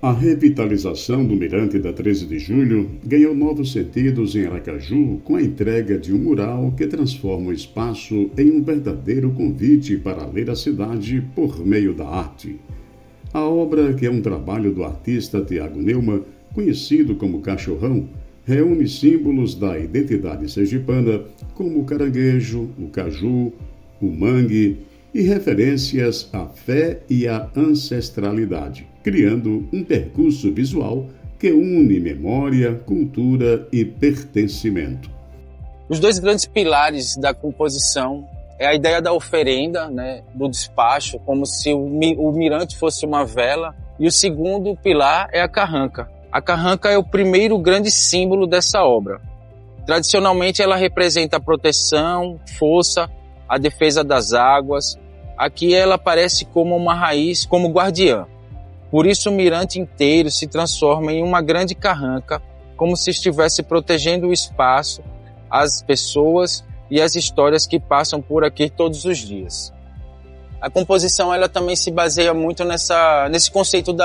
A revitalização do Mirante da 13 de Julho ganhou novos sentidos em Aracaju com a entrega de um mural que transforma o espaço em um verdadeiro convite para ler a cidade por meio da arte. A obra, que é um trabalho do artista Tiago Neumann, conhecido como Cachorrão, reúne símbolos da identidade sergipana como o caranguejo, o caju, o mangue e referências à fé e à ancestralidade, criando um percurso visual que une memória, cultura e pertencimento. Os dois grandes pilares da composição é a ideia da oferenda, do despacho, como se o mirante fosse uma vela, e o segundo pilar é a carranca. A carranca é o primeiro grande símbolo dessa obra. Tradicionalmente ela representa a proteção, força, a defesa das águas. Aqui ela aparece como uma raiz, como guardiã. Por isso o mirante inteiro se transforma em uma grande carranca, como se estivesse protegendo o espaço, as pessoas e as histórias que passam por aqui todos os dias. A composição ela também se baseia muito nesse conceito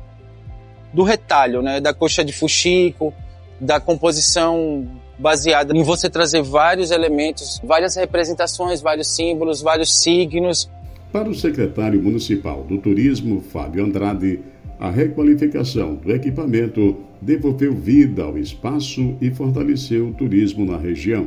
do retalho, da coxa de fuxico, da composição baseada em você trazer vários elementos, várias representações, vários símbolos, vários signos. Para o secretário municipal do Turismo, Fábio Andrade, a requalificação do equipamento devolveu vida ao espaço e fortaleceu o turismo na região.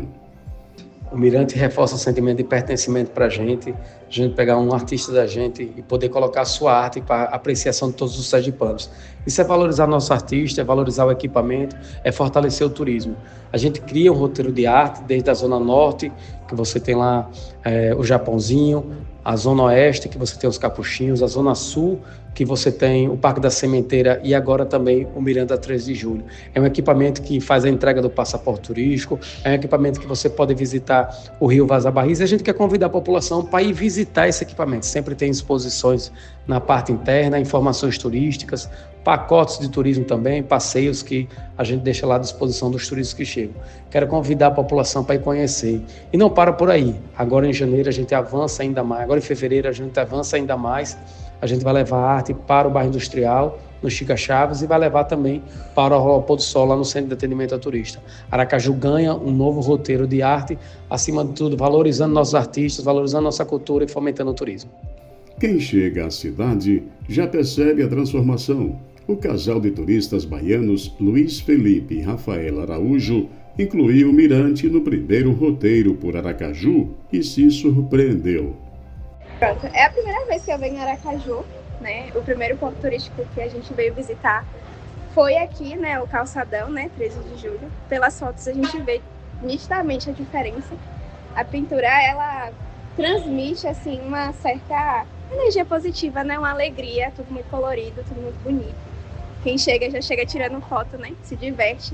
O Mirante reforça o sentimento de pertencimento para a gente pegar um artista da gente e poder colocar a sua arte para apreciação de todos os sergipanos. Isso é valorizar nosso artista, é valorizar o equipamento, é fortalecer o turismo. A gente cria um roteiro de arte desde a Zona Norte, que você tem lá o Japãozinho, a Zona Oeste, que você tem os Capuchinhos, a Zona Sul, que você tem o Parque da Sementeira e agora também o Miranda 13 de Julho. É um equipamento que faz a entrega do passaporte turístico, é um equipamento que você pode visitar o Rio Vaza Barris, e a gente quer convidar a população para ir visitar esse equipamento. Sempre tem exposições na parte interna, informações turísticas, pacotes de turismo também, passeios que a gente deixa lá à disposição dos turistas que chegam. Quero convidar a população para ir conhecer. E não para por aí. Agora em janeiro a gente avança ainda mais, agora em fevereiro a gente avança ainda mais. A gente vai levar a arte para o bairro industrial, no Chica Chaves, e vai levar também para o Pôr do Sol, lá no Centro de Atendimento ao Turista. Aracaju ganha um novo roteiro de arte, acima de tudo, valorizando nossos artistas, valorizando nossa cultura e fomentando o turismo. Quem chega à cidade já percebe a transformação. O casal de turistas baianos Luiz Felipe e Rafael Araújo incluiu o Mirante no primeiro roteiro por Aracaju e se surpreendeu. Pronto, é a primeira vez que eu venho em Aracaju, O primeiro ponto turístico que a gente veio visitar foi aqui, o calçadão, 13 de julho. Pelas fotos a gente vê nitidamente a diferença. A pintura, ela transmite, assim, uma certa energia positiva, uma alegria, tudo muito colorido, tudo muito bonito. Quem chega, já chega tirando foto, se diverte.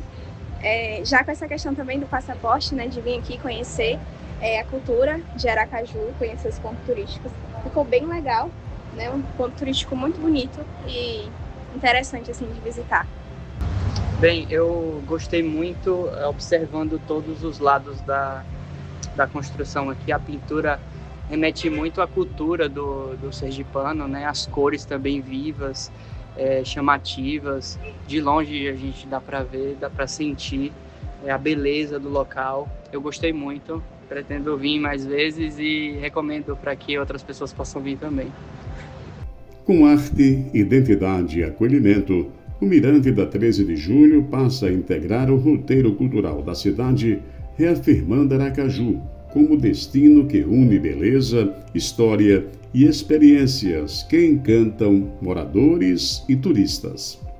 Já com essa questão também do passaporte, de vir aqui conhecer a cultura de Aracaju, conhecer os pontos turísticos. Ficou bem legal, um ponto turístico muito bonito e interessante assim, de visitar. Bem, eu gostei muito observando todos os lados da construção aqui. A pintura remete muito à cultura do sergipano, as cores também vivas, chamativas. De longe a gente dá para ver, dá para sentir a beleza do local. Eu gostei muito. Pretendo vir mais vezes e recomendo para que outras pessoas possam vir também. Com arte, identidade e acolhimento, o Mirante da 13 de Julho passa a integrar o roteiro cultural da cidade, reafirmando Aracaju como destino que une beleza, história e experiências que encantam moradores e turistas.